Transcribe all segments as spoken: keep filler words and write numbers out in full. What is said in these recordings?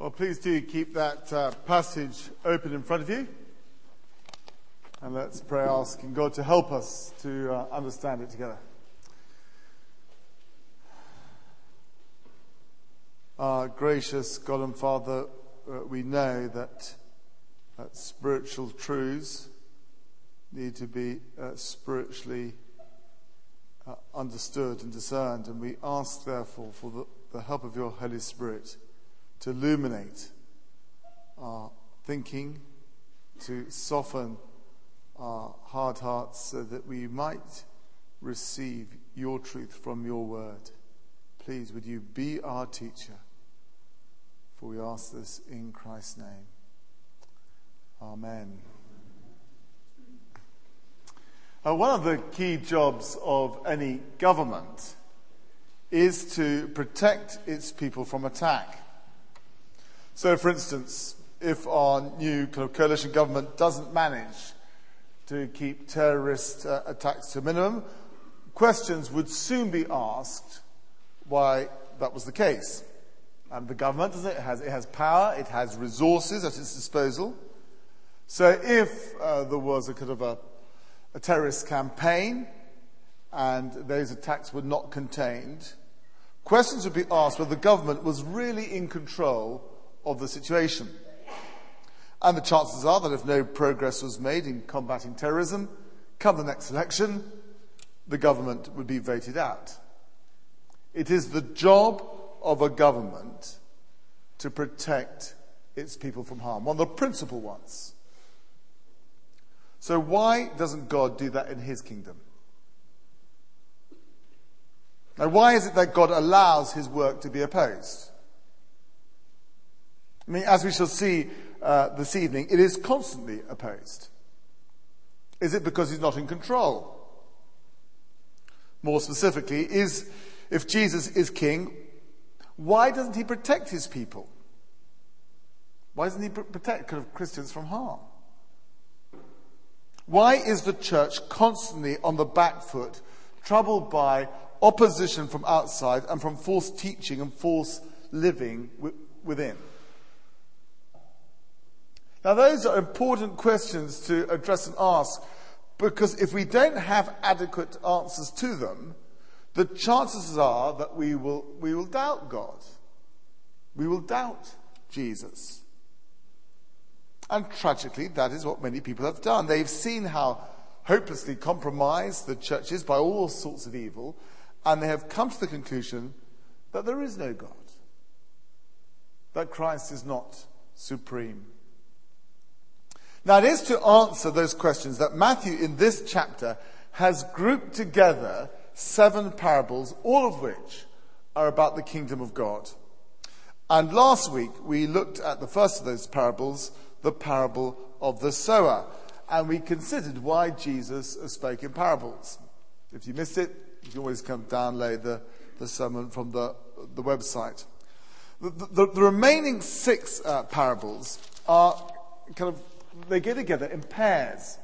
Well, please do keep that uh, passage open in front of you. And let's pray, asking God to help us to uh, understand it together. Our gracious God and Father, uh, we know that uh, spiritual truths need to be uh, spiritually uh, understood and discerned. And we ask, therefore, for the, the help of your Holy Spirit to illuminate our thinking, to soften our hard hearts so that we might receive your truth from your word. Please, would you be our teacher? For we ask this in Christ's name. Amen. Uh, one of the key jobs of any government is to protect its people from attack. So, for instance, if our new kind of coalition government doesn't manage to keep terrorist uh, attacks to a minimum, questions would soon be asked why that was the case. And the government, doesn't it? It has, it has power, it has resources at its disposal. So if uh, there was a kind of a, a terrorist campaign and those attacks were not contained, questions would be asked whether the government was really in control of the situation. And the chances are that if no progress was made in combating terrorism, come the next election, the government would be voted out. It is the job of a government to protect its people from harm, one of the principal ones. So why doesn't God do that in his kingdom? Now, why is it that God allows his work to be opposed? I mean, as we shall see uh, this evening, it is constantly opposed. Is it because he's not in control? More specifically, is if Jesus is king, why doesn't he protect his people? Why doesn't he pr- protect kind of Christians from harm? Why is the church constantly on the back foot, troubled by opposition from outside and from false teaching and false living w- within? Now, those are important questions to address and ask, because if we don't have adequate answers to them, the chances are that we will we will doubt God. We will doubt Jesus. And tragically, that is what many people have done. They've seen how hopelessly compromised the church is by all sorts of evil, and they have come to the conclusion that there is no God, that Christ is not supreme. Now, it is to answer those questions that Matthew, in this chapter, has grouped together seven parables, all of which are about the kingdom of God. And last week, we looked at the first of those parables, the parable of the sower. And we considered why Jesus spoke in parables. If you missed it, you can always come download the, the sermon from the, the website. The, the, the remaining six uh, parables are kind of they go together in pairs.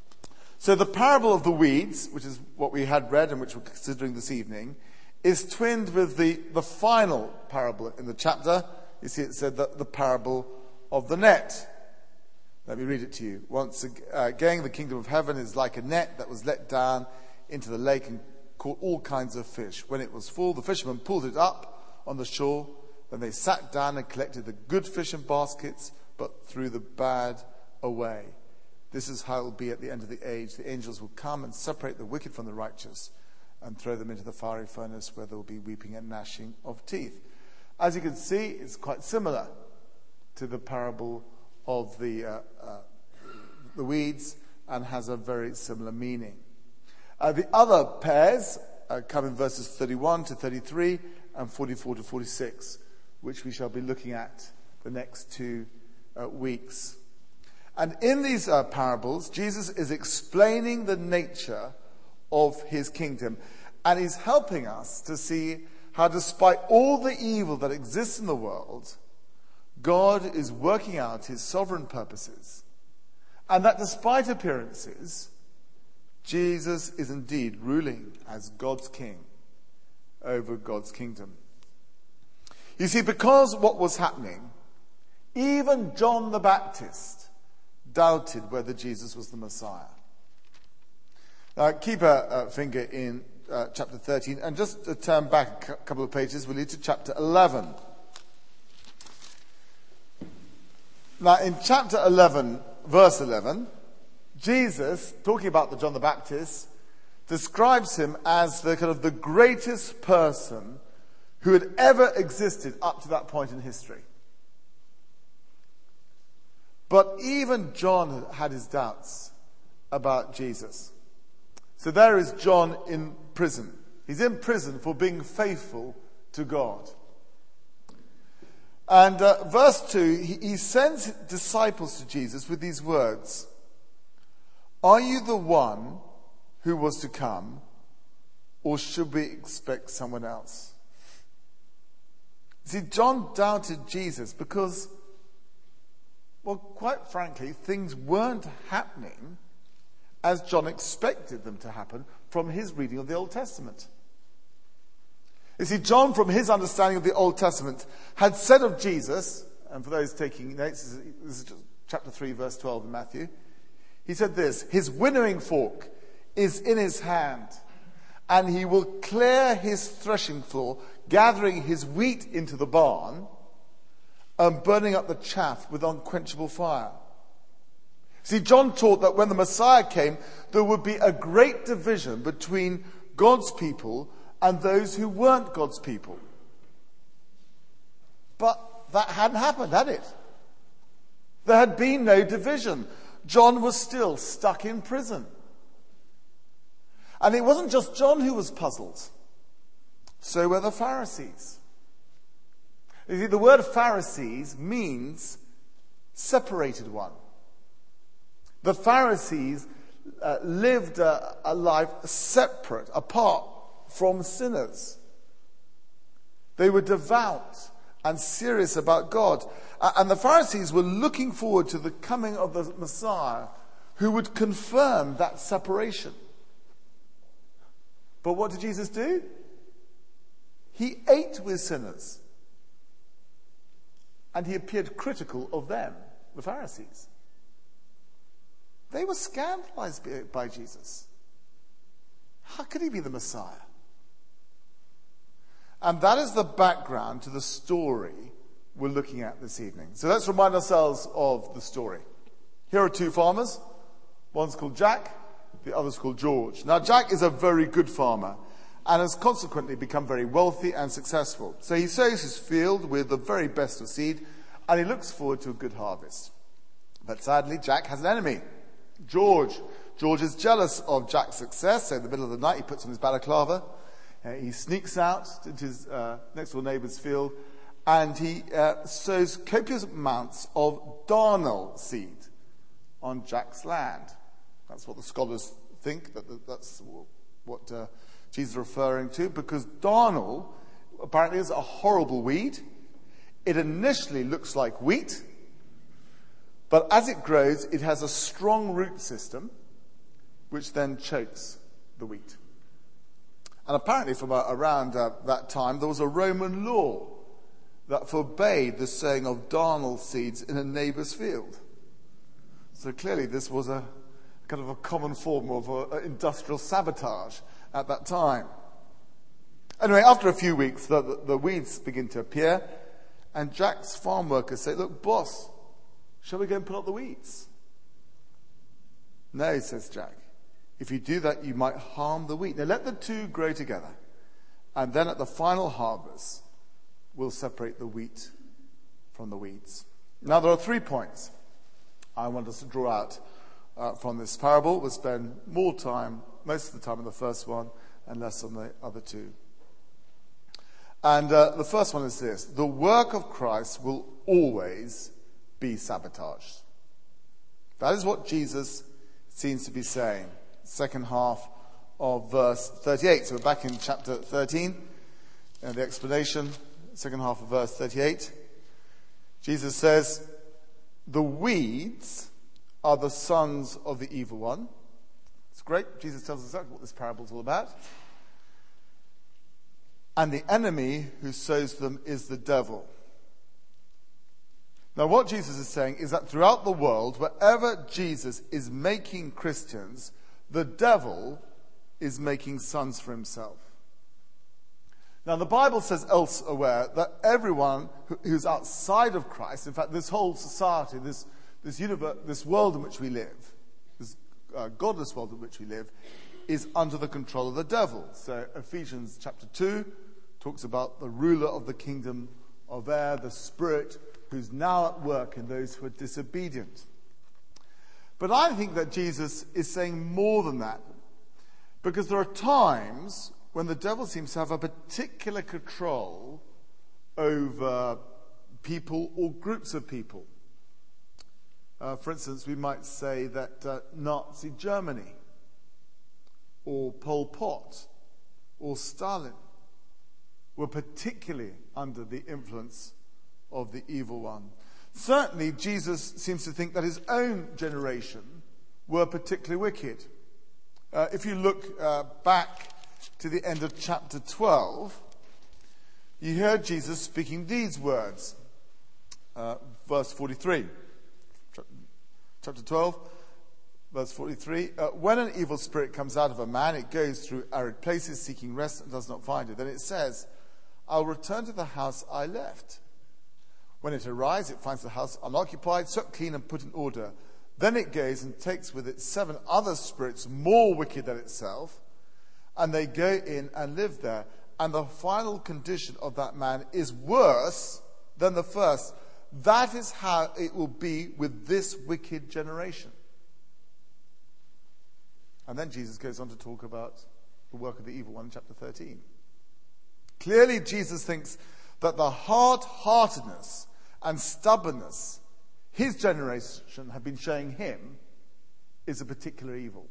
So the parable of the weeds, which is what we had read and which we're considering this evening, is twinned with the, the final parable in the chapter. You see it said that the parable of the net. Let me read it to you. Once again, the kingdom of heaven is like a net that was let down into the lake and caught all kinds of fish. When it was full, the fishermen pulled it up on the shore. Then they sat down and collected the good fish in baskets, but threw the bad away. This is how it will be at the end of the age. The angels will come and separate the wicked from the righteous and throw them into the fiery furnace where there will be weeping and gnashing of teeth. As you can see, it's quite similar to the parable of the, uh, uh, the weeds and has a very similar meaning. Uh, the other pairs uh, come in verses thirty-one to thirty-three and forty-four to forty-six, which we shall be looking at the next two uh, weeks. And in these uh, parables, Jesus is explaining the nature of his kingdom. And he's helping us to see how, despite all the evil that exists in the world, God is working out his sovereign purposes. And that despite appearances, Jesus is indeed ruling as God's king over God's kingdom. You see, because what was happening Even John the Baptist doubted whether Jesus was the Messiah. Now, keep a, a finger in uh, chapter thirteen, and just to turn back a couple of pages, we'll lead to chapter eleven. Now, in chapter eleven, verse eleven, Jesus, talking about the John the Baptist, describes him as the kind of the greatest person who had ever existed up to that point in history. But even John had his doubts about Jesus. So there is John in prison. He's in prison for being faithful to God. And uh, verse two, he, he sends disciples to Jesus with these words: "Are you the one who was to come, or should we expect someone else?" See, John doubted Jesus because, well, quite frankly, things weren't happening as John expected them to happen from his reading of the Old Testament. You see, John, from his understanding of the Old Testament, had said of Jesus, and for those taking notes, this is chapter three, verse twelve in Matthew, he said this: "His winnowing fork is in his hand, and he will clear his threshing floor, gathering his wheat into the barn, and burning up the chaff with unquenchable fire." See, John taught that when the Messiah came, there would be a great division between God's people and those who weren't God's people. But that hadn't happened, had it? There had been no division. John was still stuck in prison. And it wasn't just John who was puzzled. So were the Pharisees. You see, the word Pharisees means separated one. The Pharisees uh, lived a, a life separate, apart from sinners. They were devout and serious about God. Uh, and the Pharisees were looking forward to the coming of the Messiah who would confirm that separation. But what did Jesus do? He ate with sinners. And he appeared critical of them, the Pharisees. They were scandalized by Jesus. How could he be the Messiah? And that is the background to the story we're looking at this evening. So let's remind ourselves of the story. Here are two farmers. One's called Jack, the other's called George. Now, Jack is a very good farmer and has consequently become very wealthy and successful. So he sows his field with the very best of seed, and he looks forward to a good harvest. But sadly, Jack has an enemy, George. George is jealous of Jack's success, so in the middle of the night he puts on his balaclava, uh, he sneaks out into his uh, next door neighbour's field, and he uh, sows copious amounts of darnel seed on Jack's land. That's what the scholars think, that that's what uh, Jesus is referring to, because darnel apparently is a horrible weed. It initially looks like wheat, but as it grows, it has a strong root system, which then chokes the wheat. And apparently from uh, around uh, that time, there was a Roman law that forbade the sowing of darnel seeds in a neighbour's field. So clearly this was a kind of a common form of uh, industrial sabotage at that time. Anyway, after a few weeks, the, the, the weeds begin to appear, and Jack's farm workers say, "Look, boss, shall we go and put up the weeds?" "No," says Jack. "If you do that, you might harm the wheat. Now let the two grow together, and then at the final harvest, we'll separate the wheat from the weeds." Now there are three points I want us to draw out uh, from this parable. We'll spend more time, most of the time on the first one, and less on the other two. And uh, the first one is this: the work of Christ will always be sabotaged. That is what Jesus seems to be saying. Second half of verse thirty-eight. So we're back in chapter thirteen, and the explanation, second half of verse thirty-eight. Jesus says, "The weeds are the sons of the evil one." It's great. Jesus tells us exactly what this parable is all about. "And the enemy who sows them is the devil. Now, what Jesus is saying is that throughout the world, wherever Jesus is making Christians, the devil is making sons for himself. Now, the Bible says elsewhere that everyone who's outside of Christ, in fact, this whole society, this, this universe, this world in which we live, this uh, godless world in which we live, is under the control of the devil. So Ephesians chapter two talks about the ruler of the kingdom of air, the spirit who's now at work in those who are disobedient. But I think that Jesus is saying more than that, because there are times when the devil seems to have a particular control over people or groups of people. Uh, for instance, we might say that uh, Nazi Germany, or Pol Pot, or Stalin were particularly under the influence of the evil one. Certainly, Jesus seems to think that his own generation were particularly wicked. Uh, if you look uh, back to the end of chapter twelve, you hear Jesus speaking these words. Uh, verse forty-three. Chapter twelve, verse forty-three. Uh, when an evil spirit comes out of a man, it goes through arid places seeking rest and does not find it. Then it says, I'll return to the house I left. When it arrives, it finds the house unoccupied, swept clean and put in order. Then it goes and takes with it seven other spirits more wicked than itself, and they go in and live there. And the final condition of that man is worse than the first. That is how it will be with this wicked generation. And then Jesus goes on to talk about the work of the evil one in chapter thirteen. Clearly, Jesus thinks that the hard-heartedness and stubbornness his generation have been showing him is a particular evil.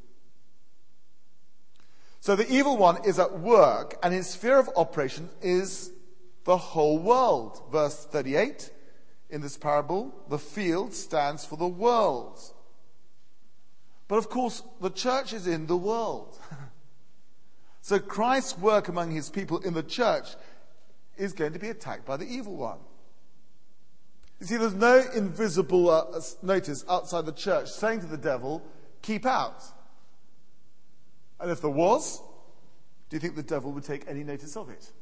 So the evil one is at work, and his sphere of operation is the whole world. Verse thirty-eight, in this parable, the field stands for the world. But of course, the church is in the world. So Christ's work among his people in the church is going to be attacked by the evil one. You see, there's no invisible uh, notice outside the church saying to the devil, keep out. And if there was, do you think the devil would take any notice of it?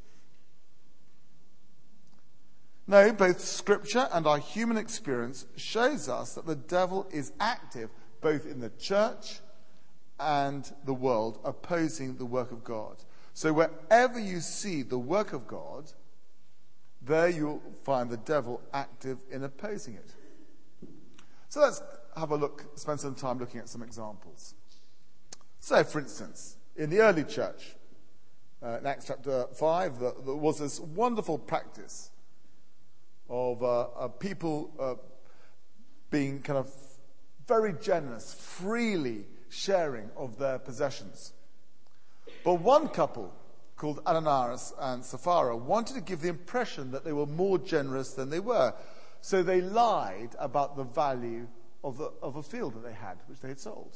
No, both Scripture and our human experience shows us that the devil is active both in the church and the world, opposing the work of God. So wherever you see the work of God, there you'll find the devil active in opposing it. So let's have a look, spend some time looking at some examples. So, for instance, in the early church, uh, in Acts chapter five, there, there was this wonderful practice of uh, uh, people uh, being kind of very generous, freely sharing of their possessions. But one couple, called Ananias and Sapphira, wanted to give the impression that they were more generous than they were. So they lied about the value of, the, of a field that they had, which they had sold.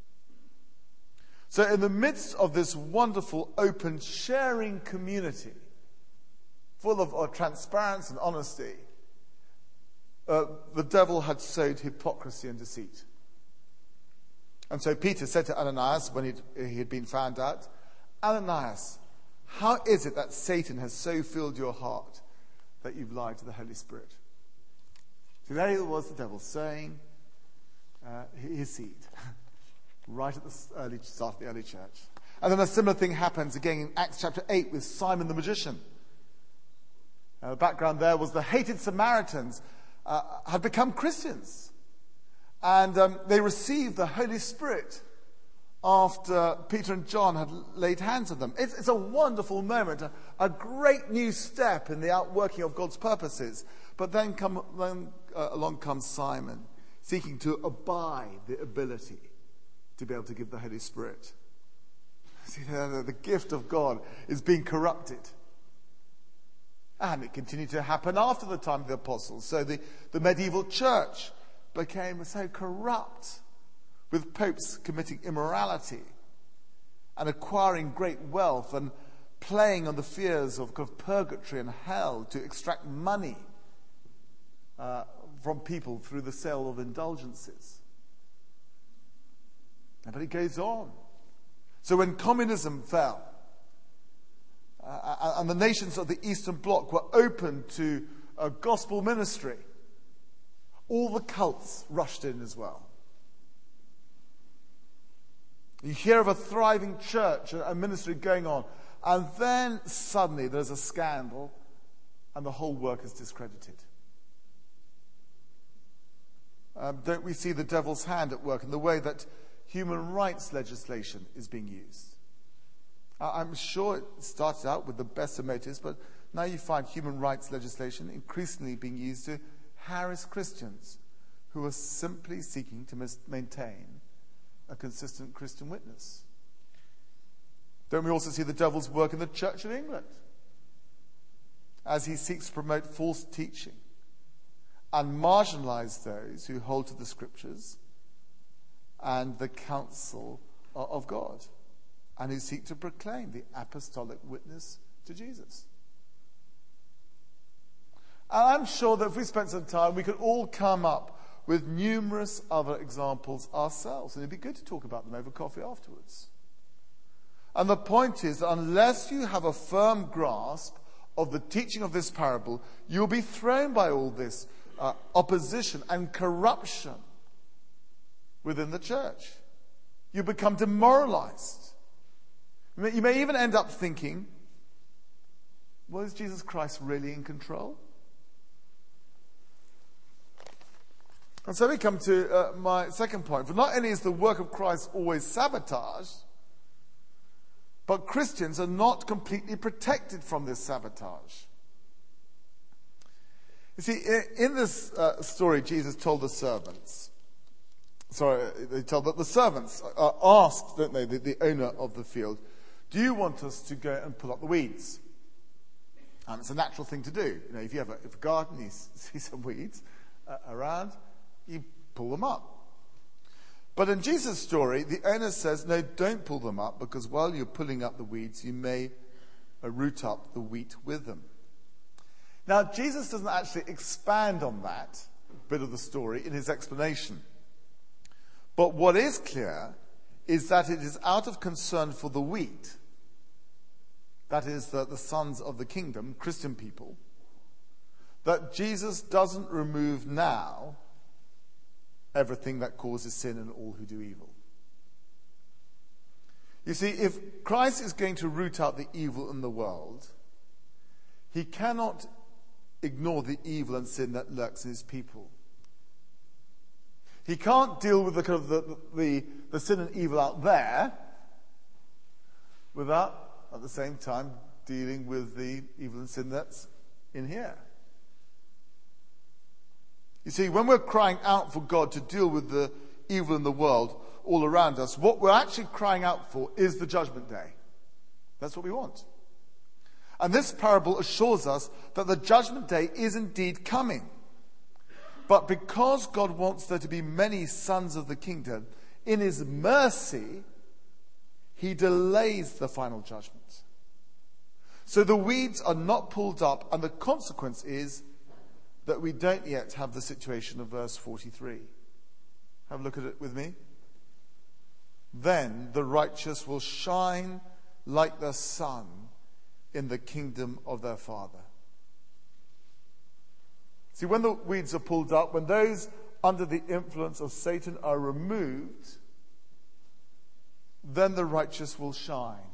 So in the midst of this wonderful, open, sharing community, full of uh, transparency and honesty, uh, the devil had sowed hypocrisy and deceit. And so Peter said to Ananias, when he'd, he had been found out, Ananias, how is it that Satan has so filled your heart that you've lied to the Holy Spirit? So there was the devil sowing uh, his seed right at the early start of the early church. And then a similar thing happens again in Acts chapter eight with Simon the magician. Uh, the background there was the hated Samaritans uh, had become Christians. And um, they received the Holy Spirit after Peter and John had laid hands on them. It's, it's a wonderful moment, a, a great new step in the outworking of God's purposes. But then, come, then uh, along comes Simon, seeking to abide the ability to be able to give the Holy Spirit. See, the, the gift of God is being corrupted. And it continued to happen after the time of the apostles. So the, the medieval church became so corrupt, with popes committing immorality and acquiring great wealth and playing on the fears of, of purgatory and hell to extract money uh, from people through the sale of indulgences. But it goes on. So when communism fell, uh, and the nations of the Eastern Bloc were open to a gospel ministry, all the cults rushed in as well. You hear of a thriving church, a ministry going on, and then suddenly there's a scandal and the whole work is discredited. Um, don't we see the devil's hand at work in the way that human rights legislation is being used? I'm sure it started out with the best of motives, but now you find human rights legislation increasingly being used to harass Christians who are simply seeking to mis- maintain a consistent Christian witness. Don't we also see the devil's work in the Church of England as he seeks to promote false teaching and marginalize those who hold to the scriptures and the counsel of God and who seek to proclaim the apostolic witness to Jesus? And I'm sure that if we spent some time, we could all come up with numerous other examples ourselves. And it'd be good to talk about them over coffee afterwards. And the point is that unless you have a firm grasp of the teaching of this parable, you'll be thrown by all this uh, opposition and corruption within the church. You become demoralized. You may, you may even end up thinking, well, is Jesus Christ really in control? And so we come to uh, my second point. For not only is the work of Christ always sabotaged, but Christians are not completely protected from this sabotage. You see, in this uh, story, Jesus told the servants, sorry, they told that the servants are asked, don't they, the, the owner of the field, do you want us to go and pull up the weeds? And it's a natural thing to do. You know, if you have a, if a garden, you see some weeds uh, around, you pull them up. But in Jesus' story, the owner says, no, don't pull them up, because while you're pulling up the weeds, you may uh, root up the wheat with them. Now, Jesus doesn't actually expand on that bit of the story in his explanation. But what is clear is that it is out of concern for the wheat, that is, the, the sons of the kingdom, Christian people, that Jesus doesn't remove now everything that causes sin and all who do evil. You see, if Christ is going to root out the evil in the world, he cannot ignore the evil and sin that lurks in his people. He can't deal with the kind of the, the, the sin and evil out there without, at the same time, dealing with the evil and sin that's in here. You see, when we're crying out for God to deal with the evil in the world all around us, what we're actually crying out for is the judgment day. That's what we want. And this parable assures us that the judgment day is indeed coming. But because God wants there to be many sons of the kingdom, in his mercy, he delays the final judgment. So the weeds are not pulled up, and the consequence is that we don't yet have the situation of verse forty-three. Have a look at it with me. Then the righteous will shine like the sun in the kingdom of their Father. See, when the weeds are pulled up, when those under the influence of Satan are removed, then the righteous will shine.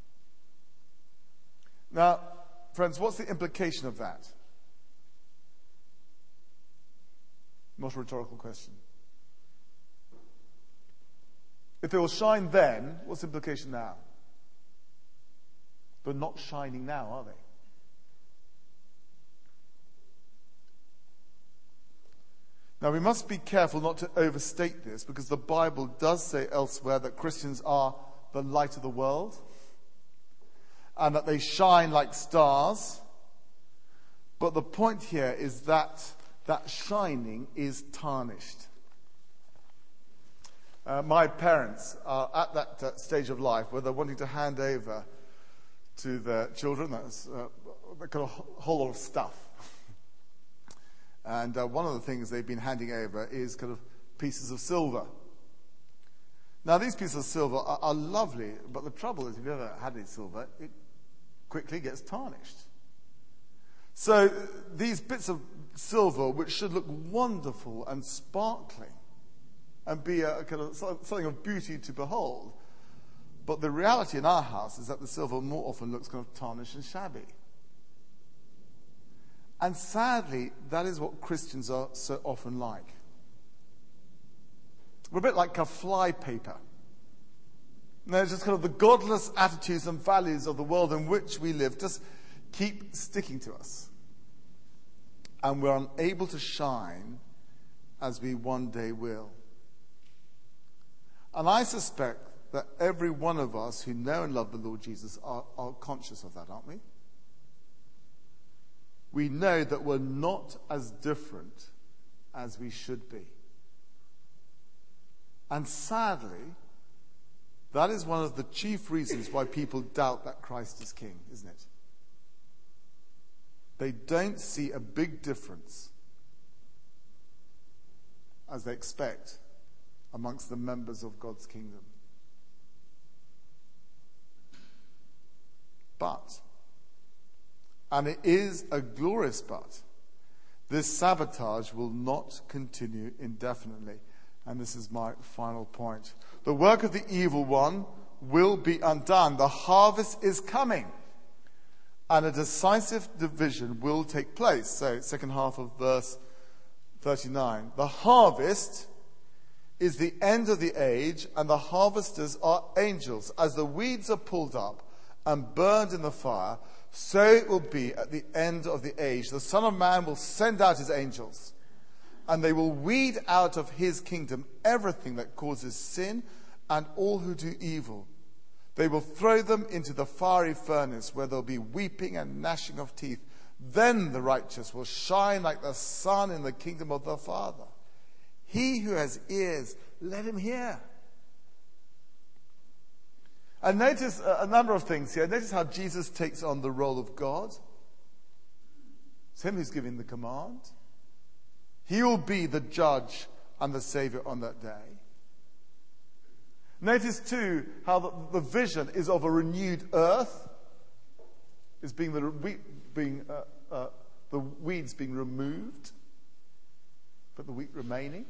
Now, friends, what's the implication of that? Not a rhetorical question. If they will shine then, what's the implication now? They're not shining now, are they? Now, we must be careful not to overstate this, because the Bible does say elsewhere that Christians are the light of the world and that they shine like stars. But the point here is that that shining is tarnished. Uh, my parents are at that uh, stage of life where they're wanting to hand over to their children that's uh, a kind of whole lot of stuff. And uh, one of the things they've been handing over is kind of pieces of silver. Now, these pieces of silver are, are lovely, but the trouble is, if you've ever had any silver, it quickly gets tarnished. So these bits of silver, which should look wonderful and sparkling and be a, a kind of something of beauty to behold, but the reality in our house is that the silver more often looks kind of tarnished and shabby. And sadly, that is what Christians are so often like. We're a bit like a fly paper. There's just kind of the godless attitudes and values of the world in which we live just keep sticking to us. And we're unable to shine as we one day will. And I suspect that every one of us who know and love the Lord Jesus are, are conscious of that, aren't we? We know that we're not as different as we should be. And sadly, that is one of the chief reasons why people doubt that Christ is king, isn't it? They don't see a big difference as they expect amongst the members of God's kingdom. But, and it is a glorious but, this sabotage will not continue indefinitely. And this is my final point. The work of the evil one will be undone. The harvest is coming. And a decisive division will take place. So, second half of verse thirty-nine. The harvest is the end of the age, and the harvesters are angels. As the weeds are pulled up and burned in the fire, so it will be at the end of the age. The Son of Man will send out his angels, and they will weed out of his kingdom everything that causes sin and all who do evil. They will throw them into the fiery furnace, where there will be weeping and gnashing of teeth. Then the righteous will shine like the sun in the kingdom of their Father. He who has ears, let him hear. And notice a number of things here. Notice how Jesus takes on the role of God. It's him who's giving the command. He will be the judge and the Savior on that day. Notice too how the, the vision is of a renewed earth. Is being the being uh, uh, the weeds being removed, but the wheat remaining.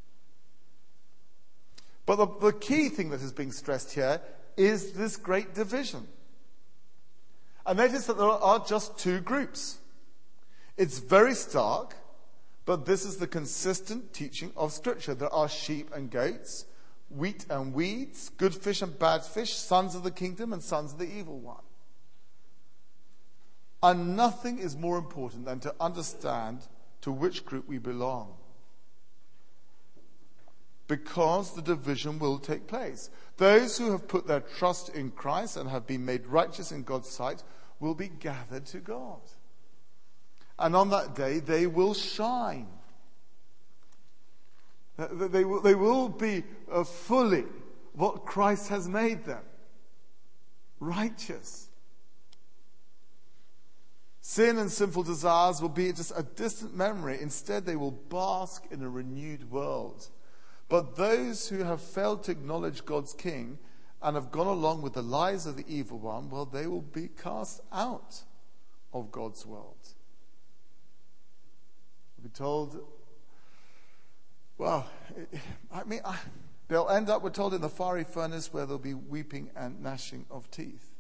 But the, the key thing that is being stressed here is this great division. And notice that there are just two groups. It's very stark, but this is the consistent teaching of Scripture. There are sheep and goats, wheat and weeds, good fish and bad fish, sons of the kingdom and sons of the evil one. And nothing is more important than to understand to which group we belong. Because the division will take place. Those who have put their trust in Christ and have been made righteous in God's sight will be gathered to God. And on that day, they will shine. They will, they will be uh, fully what Christ has made them. Righteous. Sin and sinful desires will be just a distant memory. Instead, they will bask in a renewed world. But those who have failed to acknowledge God's King and have gone along with the lies of the evil one, well, they will be cast out of God's world. We'll be told, well, I mean, I, they'll end up, we're told, in the fiery furnace where there'll be weeping and gnashing of teeth.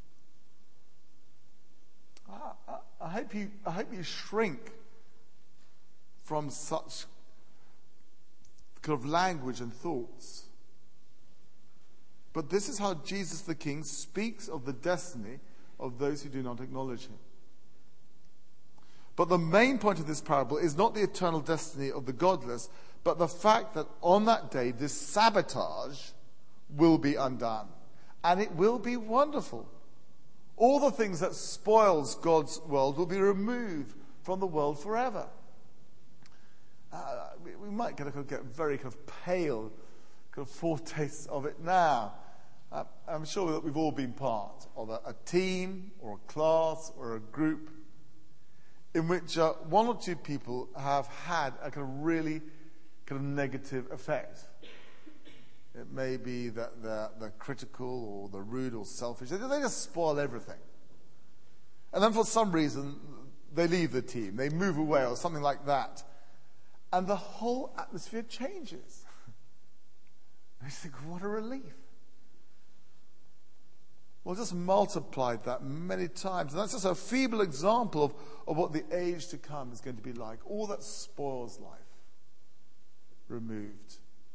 I, I, I hope you, I hope you shrink from such kind of language and thoughts. But this is how Jesus the King speaks of the destiny of those who do not acknowledge him. But the main point of this parable is not the eternal destiny of the godless, but the fact that on that day this sabotage will be undone. And it will be wonderful. All the things that spoils God's world will be removed from the world forever. Uh, we, we might kind of get very kind of pale kind of foretastes of it now. Uh, I'm sure that we've all been part of a, a team or a class or a group in which uh, one or two people have had a kind of really kind of negative effect. It may be that they're, they're critical or they're rude or selfish. They, they just spoil everything. And then for some reason, they leave the team. They move away or something like that. And the whole atmosphere changes. I think, what a relief. Well, just multiplied that many times. And that's just a feeble example of, of what the age to come is going to be like. All that spoils life removed.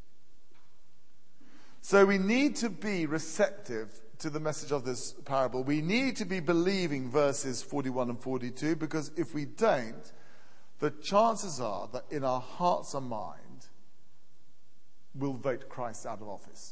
So we need to be receptive to the message of this parable. We need to be believing verses forty-one and forty-two, because if we don't, the chances are that in our hearts and mind, we'll vote Christ out of office.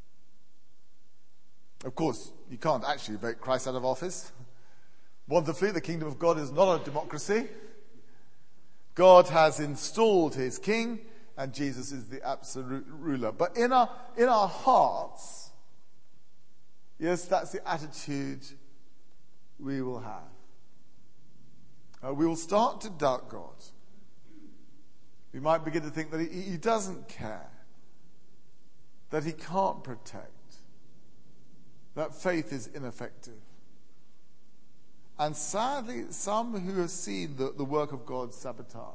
Of course, you can't actually vote Christ out of office. Wonderfully, the kingdom of God is not a democracy. God has installed his king, and Jesus is the absolute ruler. But in our, in our hearts, yes, that's the attitude we will have. Uh, we will start to doubt God. We might begin to think that he, he doesn't care, that he can't protect, that faith is ineffective. And sadly, some who have seen the, the work of God sabotaged,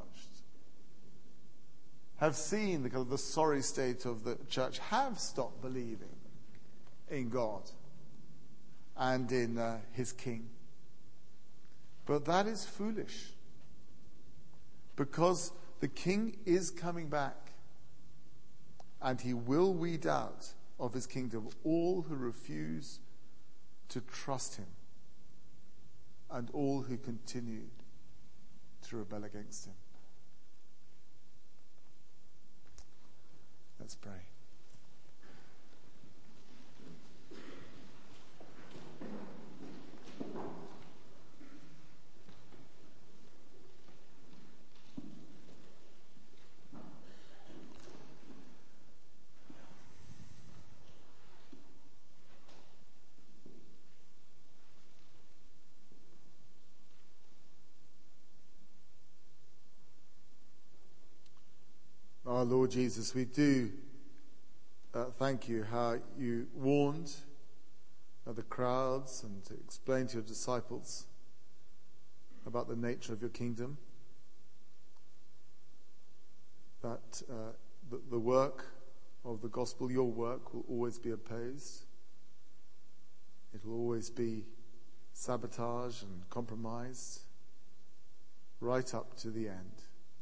have seen the, kind of the sorry state of the church, have stopped believing in God and in uh, his king. But that is foolish, because the king is coming back, and he will weed out of his kingdom all who refuse to trust him and all who continue to rebel against him. Let's pray. Our Lord Jesus, we do uh, thank you how you warned uh, the crowds and to explain to your disciples about the nature of your kingdom, that uh, the, the work of the gospel, your work, will always be opposed. It will always be sabotaged and compromised right up to the end.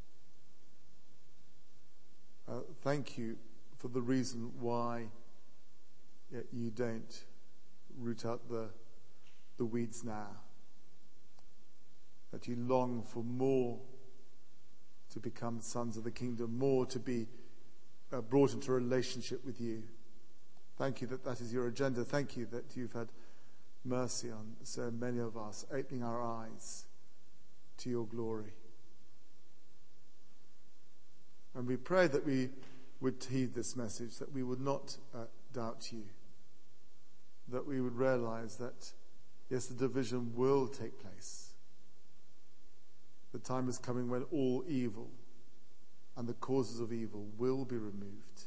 Uh, thank you for the reason why uh, you don't root out the, the weeds now. That you long for more to become sons of the kingdom, more to be uh, brought into a relationship with you. Thank you that that is your agenda. Thank you that you've had mercy on so many of us, opening our eyes to your glory. And we pray that we would heed this message, that we would not uh, doubt you, that we would realize that, yes, the division will take place. The time is coming when all evil and the causes of evil will be removed.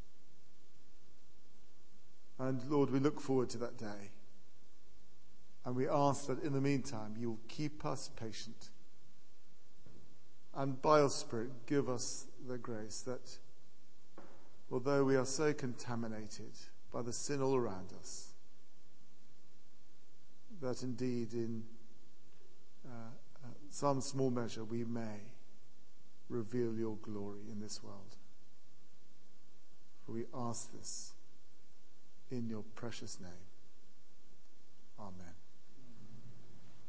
And Lord, we look forward to that day. And we ask that in the meantime, you'll keep us patient. And by your Spirit, give us the grace that, although we are so contaminated by the sin all around us, that indeed in uh, uh, some small measure we may reveal your glory in this world. For we ask this in your precious name. Amen.